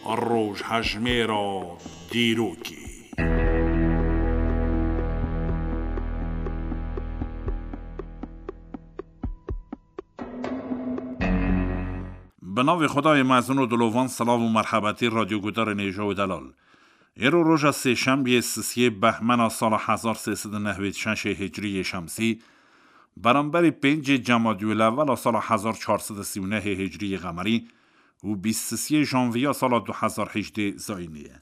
روش هجمه را دیروکی. به نام خدای مظنون و دلوان، سلام و مرحبتی رادیو گودار نیجا و دلال. ایرو روز سهشنبه 3 بهمن سال 1396 هجری شمسی برابر 5 جمادی الاول سال 1439 هجری قمری و 23 ژانویه سال 2018 زاینیه.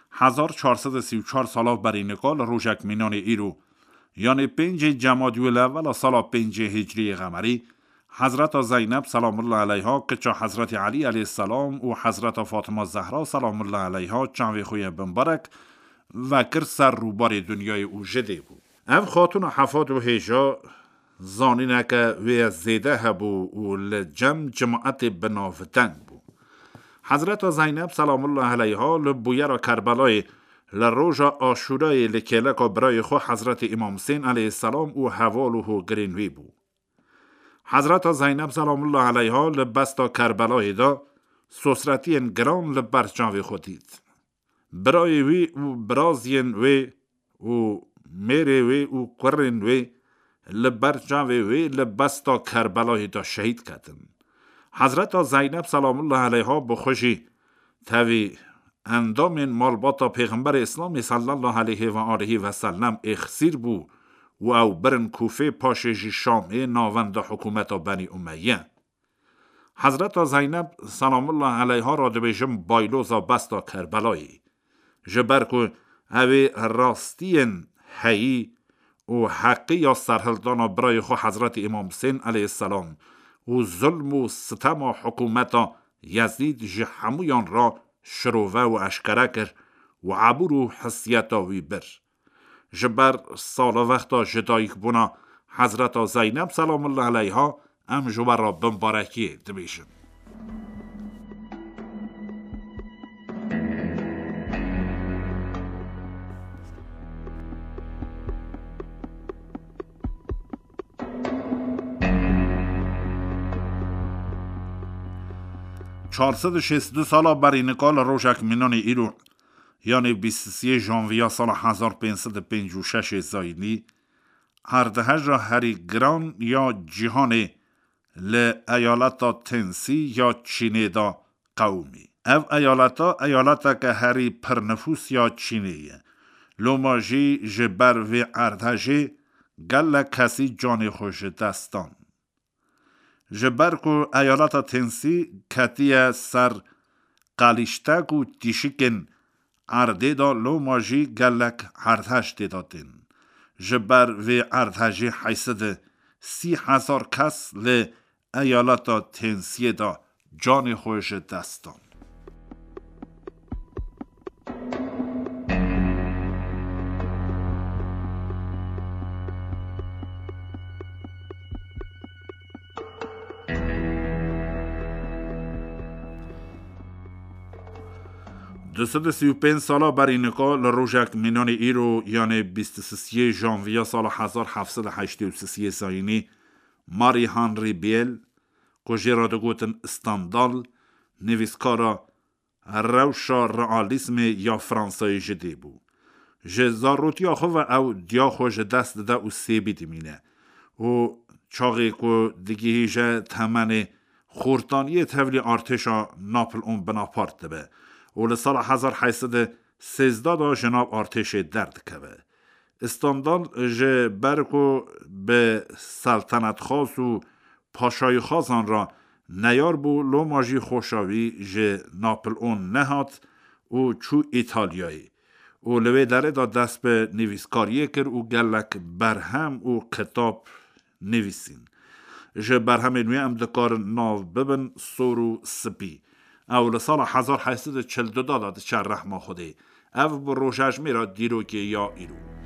1434 سال برای نقال روزک مینان ایرو یعنی 5 جمادی الاول سال 5 هجری قمری حضرت زینب سلام الله علیها که حضرت علی علیه السلام و حضرت فاطمه زهرا سلام الله علیها چنوی خوی بمبارک و کر سر روبار دنیای او جده بود. او خاتون حفاد و هیجا زانی نکه وی زیده هبو و لجم جماعت بنافتنگ بود. حضرت زینب سلام الله علیها لبویه را کربلای لروژا آشورای لکلک و برای خو حضرت امام حسین علیه السلام و حوالو گرینوی بود. حضرت زینب سلام الله علیها لبستا کربلای دا سسرتین گران لبرچاوی خودید. برای وی و برازین وی و میری وی و قرین وی لبرچاوی وی لبستا کربلای دا شهید کردن. حضرت زینب سلام الله علیها بخوشی تاوی اندام مالباتا پیغمبر اسلام صلی الله علیه و آله و سلم اخسیر بو و او برن کوفه پاشش شامه ناوند حکومت بنی امیه. حضرت زینب سلام الله علیها را دبیجم بایلوزا بستا کربلایی. جبرکو اوی راستین حیی و حقی یا سرهلدانا برای خو حضرت امام حسین علیه السلام و ظلم و ستم و حکومت یزید جهمویان را شروع و اشکره کر و عبور و حسیتا وی بر. جبر سال وقتا جدایک بونا حضرت زینب سلام الله علیها ام جبر را بمبارکی دمیشن. چهارصد شصت دو سالا برای نقال روزک مینان ایرو یعنی 23 ژانویه سال 1556 زاینی اردهج را هری گران یا جهان ل ایالتا تنسی یا چینی دا قومی. او ایالتا که هری پرنفوس یا چینیه. لوماجی جبر و اردهجی گل کسی جان خوش دستان. جبر کو ایالتا تنسی کتیه سر قلیشتک و تیشکن ارده دا لو ماجی گلک اردهش دیداتین. جبر و اردهجی حیثد 30,000 کس ل ایالتا تنسیه دا جان خوش دستان. دوصد 35 سالا برای نقال روزک مینان ایرو یعنی 23 ژانویه سال 1783 زاینی ماری هانری بیل کجی را دگوتن استاندال نویسکارا روشا رئالیسم یا فرانسای جدی بو. جزاروتی آخو و او دیا خوش دست ده او سیبی دیمینه و چاقی که دیگه هیجه تمن خورتانی تولی ارتشا ناپل اون بناپارت ده و لسال 1813 دا جناب ارتش درد که استاندال جه برکو به سلطنت خاص و پاشای خاصان را نیار بو لو ماجی خوشاوی جه ناپل اون نهات و چو ایتالیایی و لوی داره دا دست به نویسکاریه کر و گلک برهم و کتاب نویسین. جه برهم نوی ام دکار ناو ببن سورو سپی او لسال 1842 داد چه رحمه خوده او بروشش میرا دیروکی یا ایرو.